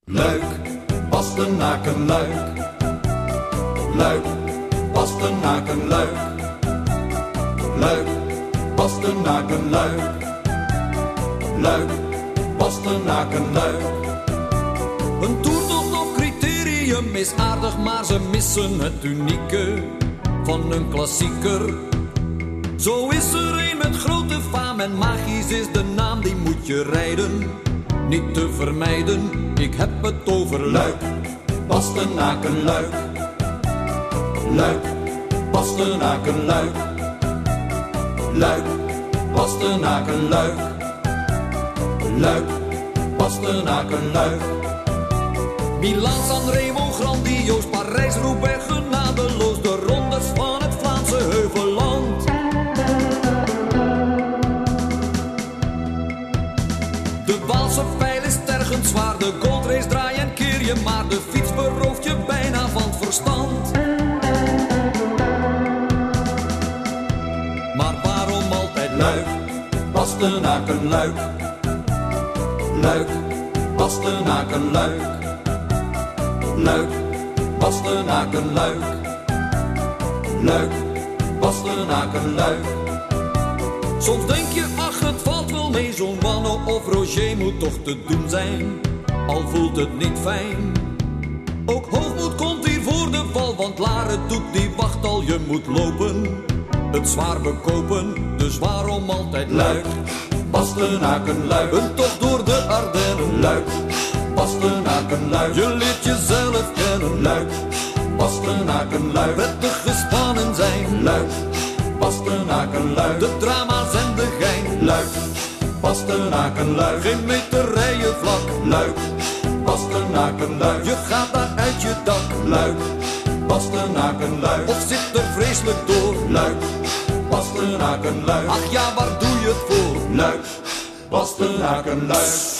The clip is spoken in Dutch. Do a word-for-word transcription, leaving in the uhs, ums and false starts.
Luik, Bastenaken, Luik. Luik, Bastenaken, Luik. Luik, Bastenaken, Luik. Luik, Bastenaken, Luik. Een toertocht op criterium is aardig, maar ze missen het unieke van een klassieker. Zo is er een met grote faam en magisch is de naam, die moet je rijden, niet te vermijden. Ik heb het over Luik, Bastenaken, Luik. Luik, Bastenaken, Luik. Luik, Bastenaken, Luik. Luik, Bastenaken, Luik. Milaan, Sanremo, grandioos, Parijs, Roubaix, genadeloos, de rondes van het Vlaamse heuvelland. De Waalse pijl is tergend zwaar, de goldrace draai en keer je maar, de fiets berooft je bijna van het verstand. Maar waarom altijd Luik, Bastenaken, Luik. Luik, Bastenaken, Luik. Luik, Bastenaken, Luik. Luik, Bastenaken, Luik. Soms denk je, ach, het valt wel mee, zo'n Wanne of Roger moet toch te doen zijn, al voelt het niet fijn. Ook hoogmoed komt hier voor de val, want Laren doet die wacht al, je moet lopen, het zwaar bekopen, dus waarom altijd Luik? Bastenaken, Luik. Een tocht door de Ardennen, Luik, Bastenaken, Luik. je leert jezelf kennen, Luik, Bastenaken, Luik. wettig gespannen zijn, Luik, Bastenaken, Luik. de drama's en de gein, Luik, Bastenaken, Luik. geen meter rijden vlak, Luik, Bastenaken, Luik. je gaat daar uit je dak, Luik, Bastenaken, Luik. of zit er vreselijk door, Luik, Bastenaken, Luik. ach ja, waar doe je het voor? Luik, Bastenaken, Luik.